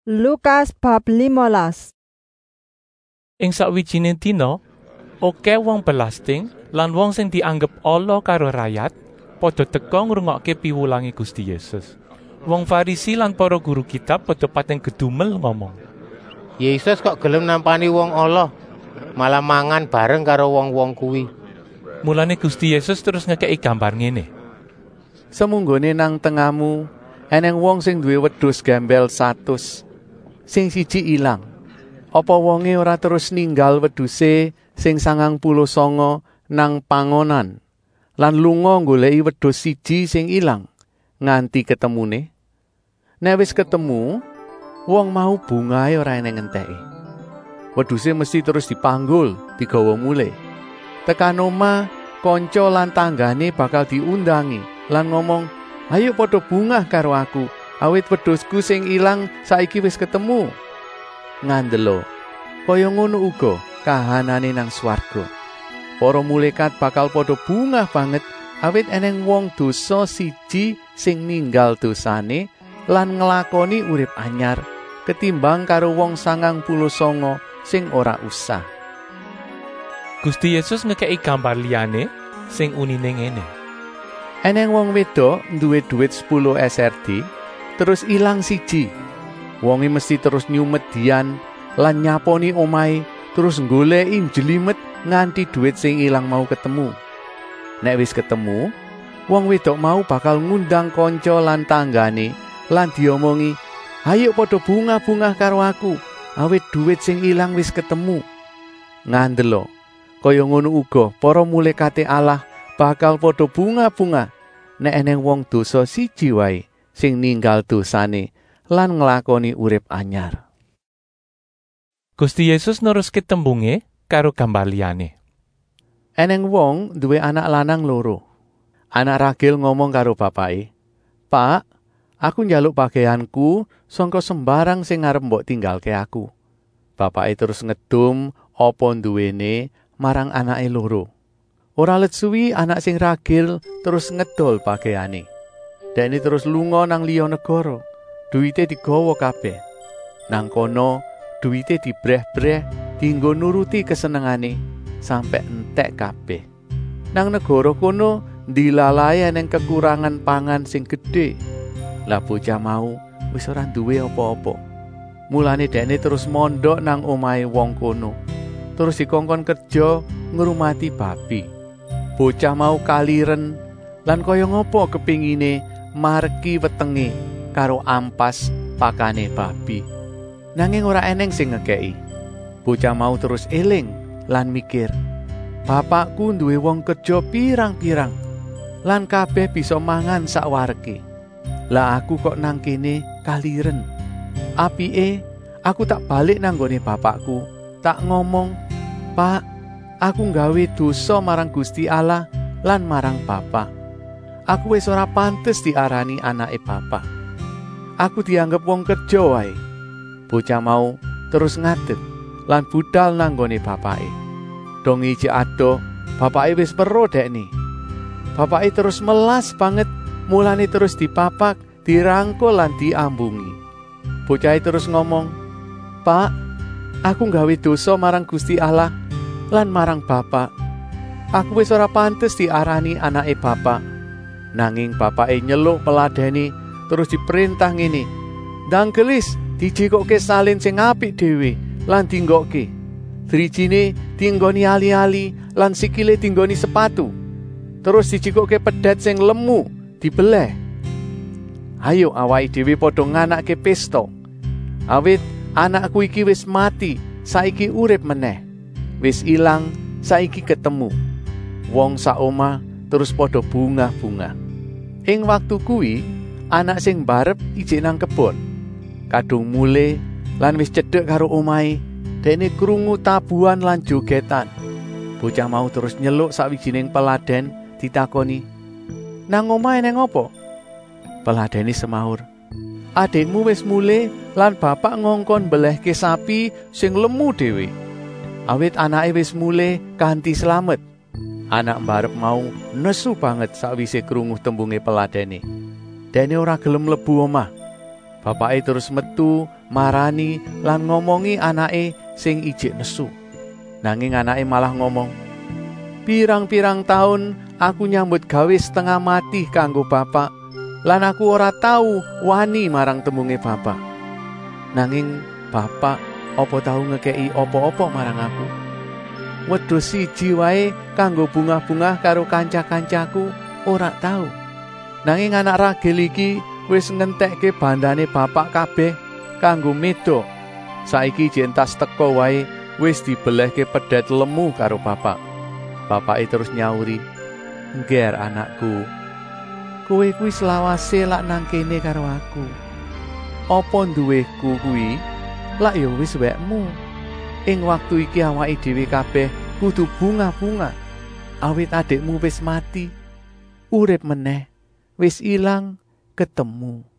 Lukas bab 15. Ing sakwijining dina, akeh wong belasting lan wong sing dianggep ala karo rakyat padha teka ngrungokke piwulange Gusti Yesus. Wong Farisi lan para guru kitab padha pating gedumel ngomong, Yesus kok gelem nampani wong ala, malah mangan bareng karo wong-wong kuwi. Mulane Gusti Yesus terus ngekeki gambar ngene. Semunggone nang tengahmu eneng wong sing duwe wedhus gembel 100. Sing siji ilang. Apa wonge ora terus ninggal wedhuse sing 99 nang pangonan lan lunga goleki wedhus siji sing ilang nganti ketemune? Nek wis ketemu, wong mau bungahe ora eneng ngenteki. Wedhuse mesti terus dipanggul, digawa mulih. Tekan omah, kanca lan tanggane bakal diundangi lan ngomong, "Ayo padha bungah karo aku, awit wedhusku sing ilang saiki wis ketemu." Ngandelo, kaya ngono uga kahanane nang swarga. Para malaikat bakal padha bungah banget awit eneng wong dosa siji sing ninggal dosane lan nglakoni urip anyar ketimbang karo wong 99 sing ora usah. Gusti Yesus ngekeki gambar liyane sing unine ngene. Eneng wong wedok duwe dhuwit 10 SRD, terus ilang siji. Wonge mesti terus nyumet dian lan nyaponi omahe, terus goleki jelimet nganti dhuwit sing ilang mau ketemu. Nek wis ketemu, wong wedok mau bakal ngundang kanca lan tanggane lan diomongi, "Ayo padha bungah-bungah karo aku, awit dhuwit sing ilang wis ketemu." Ngandelo, kaya ngono uga para malaikate Allah bakal padha bunga-bunga nek eneng wong dosa siji wae sing ninggal dosane lan nglakoni urip anyar. Gusti Yesus neruske tembunge karo gambar liyane. Eneng wong duwe anak lanang loro. Anak ragil ngomong karo bapake, "Pak, aku njaluk pakaianku sangka sembarang sing arep mbok tinggalke aku." Bapake terus ngedum apa duwene marang anake loro. Ora let suwi anak sing ragil terus ngedol pakaiane. Dene terus lunga nang liya negara. Duwite digawa kabeh. Nang kono duwite dibreh-breh dienggo nuruti kesenengane sampe entek kabeh. Nang negara kono dilalae eneng kekurangan pangan sing gedhe. Lah bocah mau wis ora duwe apa-apa. Mulane dene terus mondok nang omahe wong kono. Terus dikongkon kerja ngrumati babi. Bocah mau kaliren lan kaya ngopo kepingine margi wetenge karo ampas pakane babi. Nanging ora eneng sing ngekeki. Bocah mau terus eling lan mikir, "Bapakku duwe wong kerja pirang-pirang lan kabeh bisa mangan sakwareke. Lah aku kok nang kene kaliren. Apike aku tak balik nang gone bapakku, tak ngomong, 'Pak, aku nggawe dosa marang Gusti Allah lan marang Bapak. Aku wis ora pantes diarani anake Bapak. Aku dianggep wong kerja wae.' Bocah mau terus ngadeg lan budal nang gone bapake. Dong ijik adoh, bapake wis pero dekne. Bapake terus melas banget, mulane terus dipapak, dirangkul lan diambungi. Bocah terus ngomong, 'Pak, aku nggawe dosa marang Gusti Allah lan marang Bapak. Aku wis ora pantes diarani anake Bapak.' Nanging bapake nyeluk peladeni terus diperintah ngene, 'Ndang gelis dijikokke salin sing apik dhewe lan dinggokke. Drijine dinggoni ali-ali lan sikile dinggoni sepatu. Terus dijikokke pedet sing lemu dibeleh. Ayo awake dhewe padha nganakke pesta. Awit anakku iki wis mati, saiki urip meneh. Wis ilang, saiki ketemu.' Wong sak omah terus padha bungah-bungah. Ing waktu kuwi, anak sing barep ijik nang kebon. Kadung mule lan wis cedhek karo omahe, dene krungu tabuhan lan jogetan. Bocah mau terus nyeluk sawijining peladen ditakoni, 'Nang omah eneng apa?' Peladene semaur, 'Adikmu wis mule lan bapak ngongkon belehke sapi sing lemu dhewe. Awit anake wis mule kanthi slamet.' Anak mbarep mau nesu banget sakwise krungu tembunge peladene. Dene ora gelem mlebu omah. Bapake terus metu marani lan ngomongi anake sing ijik nesu. Nanging anake malah ngomong, "Pirang-pirang taun aku nyambut gawe setengah mati kanggo bapak, lan aku ora tau wani marang temunge bapak. Nanging bapak apa tau ngekei apa-apa marang aku? Wedhus siji wae kanggo bungah-bungah karo kanca-kancaku ora tau. Nanging anak ragil iki wis ngentekke bandane bapak kabeh kanggo medok. Saiki jentas teko wae wis dibelehke pedhet lemu karo bapak." Bapake terus nyauri, "Ngger anakku, kowe kuwi selawase lak nang kene karo aku. Apa duweku kuwi lak ya wis wekmu. Ing waktu iki awake dhewe kabeh kudu bunga-bunga. Awit adikmu wis mati, urip meneh, wis ilang, ketemu."